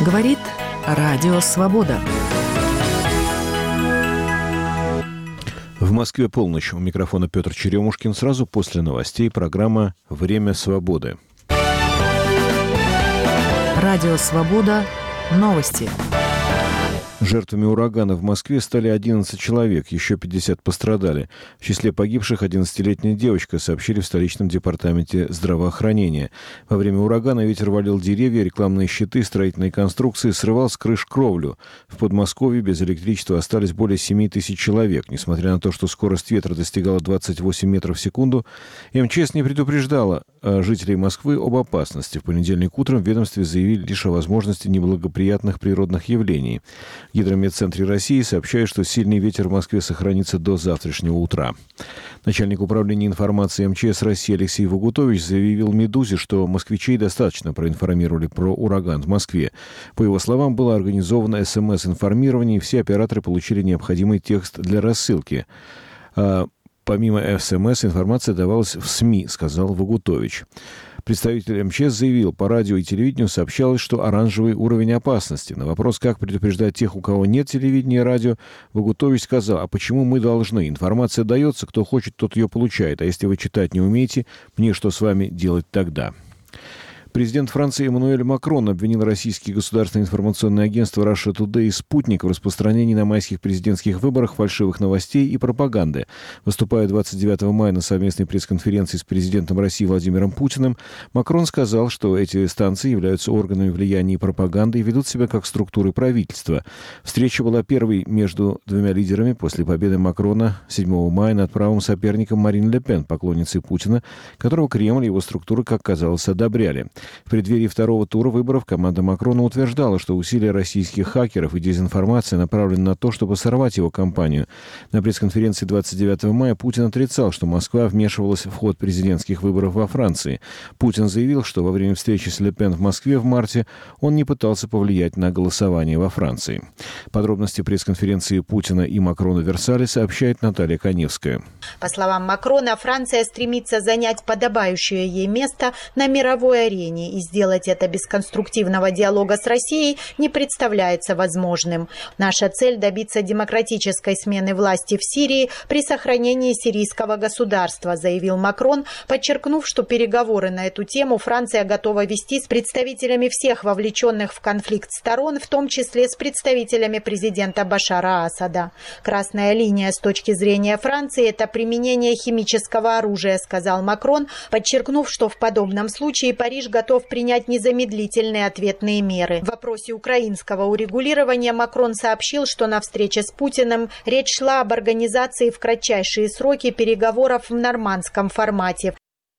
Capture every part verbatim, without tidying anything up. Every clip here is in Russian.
Говорит Радио Свобода. В Москве полночь. У микрофона Петр Черемушкин. Сразу после новостей программа «Время свободы». Радио Свобода. Новости. Жертвами урагана в Москве стали одиннадцать человек, еще пятьдесят пострадали. В числе погибших одиннадцатилетняя девочка, сообщили в столичном департаменте здравоохранения. Во время урагана ветер валил деревья, рекламные щиты, строительные конструкции, срывал с крыш кровлю. В Подмосковье без электричества остались более семь тысяч человек. Несмотря на то, что скорость ветра достигала двадцать восемь метров в секунду, эм че эс не предупреждала жителей Москвы об опасности. В понедельник утром в ведомстве заявили лишь о возможности неблагоприятных природных явлений. В Гидрометцентре России сообщают, что сильный ветер в Москве сохранится до завтрашнего утра. Начальник управления информации эм че эс России Алексей Вагутович заявил «Медузе», что москвичей достаточно проинформировали про ураган в Москве. По его словам, было организовано эс эм эс-информирование, и все операторы получили необходимый текст для рассылки. А помимо эс эм эс, информация давалась в СМИ, сказал Вагутович. Представитель эм че эс заявил, по радио и телевидению сообщалось, что оранжевый уровень опасности. На вопрос, как предупреждать тех, у кого нет телевидения и радио, Вагутович сказал, а почему мы должны? Информация дается, кто хочет, тот ее получает. А если вы читать не умеете, мне что с вами делать тогда? Президент Франции Эммануэль Макрон обвинил российские государственные информационные агентства Russia Today и «Спутник» в распространении на майских президентских выборах фальшивых новостей и пропаганды. Выступая двадцать девятого мая на совместной пресс-конференции с президентом России Владимиром Путиным, Макрон сказал, что эти станции являются органами влияния и пропаганды и ведут себя как структуры правительства. Встреча была первой между двумя лидерами после победы Макрона седьмого мая над правым соперником Марин Ле Пен, поклонницей Путина, которого Кремль и его структуры, как казалось, одобряли. В преддверии второго тура выборов команда Макрона утверждала, что усилия российских хакеров и дезинформация направлены на то, чтобы сорвать его кампанию. На пресс-конференции двадцать девятого мая Путин отрицал, что Москва вмешивалась в ход президентских выборов во Франции. Путин заявил, что во время встречи с Ле Пен в Москве в марте он не пытался повлиять на голосование во Франции. Подробности пресс-конференции Путина и Макрона в Версале сообщает Наталья Коневская. По словам Макрона, Франция стремится занять подобающее ей место на мировой арене, и сделать это без конструктивного диалога с Россией не представляется возможным. Наша цель – добиться демократической смены власти в Сирии при сохранении сирийского государства, заявил Макрон, подчеркнув, что переговоры на эту тему Франция готова вести с представителями всех вовлеченных в конфликт сторон, в том числе с представителями президента Башара Асада. Красная линия с точки зрения Франции – это применение химического оружия, сказал Макрон, подчеркнув, что в подобном случае Париж готов готов принять незамедлительные ответные меры. В вопросе украинского урегулирования Макрон сообщил, что на встрече с Путиным речь шла об организации в кратчайшие сроки переговоров в нормандском формате.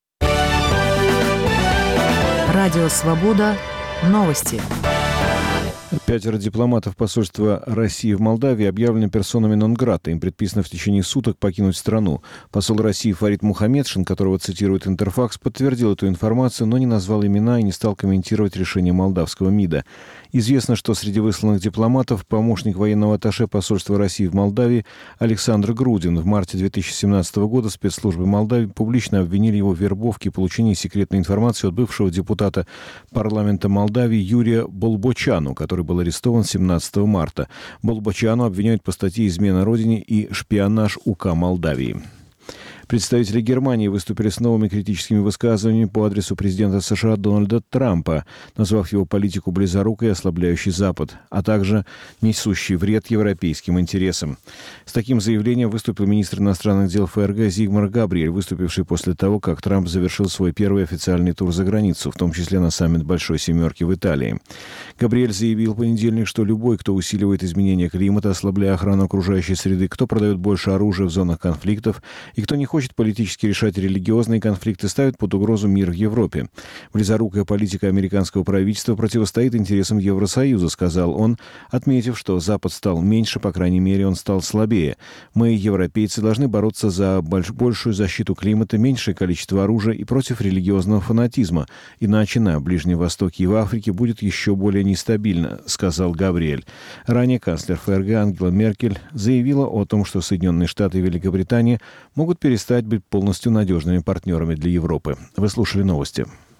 Радио Свобода. Новости. Пятеро дипломатов посольства России в Молдавии объявлены персонами нон-грата. Им предписано в течение суток покинуть страну. Посол России Фарид Мухамедшин, которого цитирует Интерфакс, подтвердил эту информацию, но не назвал имена и не стал комментировать решение молдавского МИДа. Известно, что среди высланных дипломатов помощник военного атташе посольства России в Молдавии Александр Грудин. В марте две тысячи семнадцатого года спецслужбы Молдавии публично обвинили его в вербовке и получении секретной информации от бывшего депутата парламента Молдавии Юрия Болбочану, который был арестован семнадцатого марта. Болбочану обвиняют по статье «Измена Родине» и «Шпионаж УК Молдавии». Представители Германии выступили с новыми критическими высказываниями по адресу президента США Дональда Трампа, назвав его политику близорукой и ослабляющей Запад, а также несущей вред европейским интересам. С таким заявлением выступил министр иностранных дел эф эр гэ Зигмар Габриэль, выступивший после того, как Трамп завершил свой первый официальный тур за границу, в том числе на саммит Большой Семерки в Италии. Габриэль заявил в понедельник, что любой, кто усиливает изменения климата, ослабляя охрану окружающей среды, кто продает больше оружия в зонах конфликтов и кто не хочет политически решать религиозные конфликты, ставит под угрозу мир в Европе. Близорукая политика американского правительства противостоит интересам Евросоюза, сказал он, отметив, что Запад стал меньше, по крайней мере, он стал слабее. Мы, европейцы, должны бороться за большую защиту климата, меньшее количество оружия и против религиозного фанатизма. Иначе на Ближнем Востоке и в Африке будет еще более нестабильно, сказал Габриэль. Ранее канцлер эф эр гэ Ангела Меркель заявила о том, что Соединенные Штаты и Великобритания могут перестать быть полностью надежными партнерами для Европы. Вы слушали новости.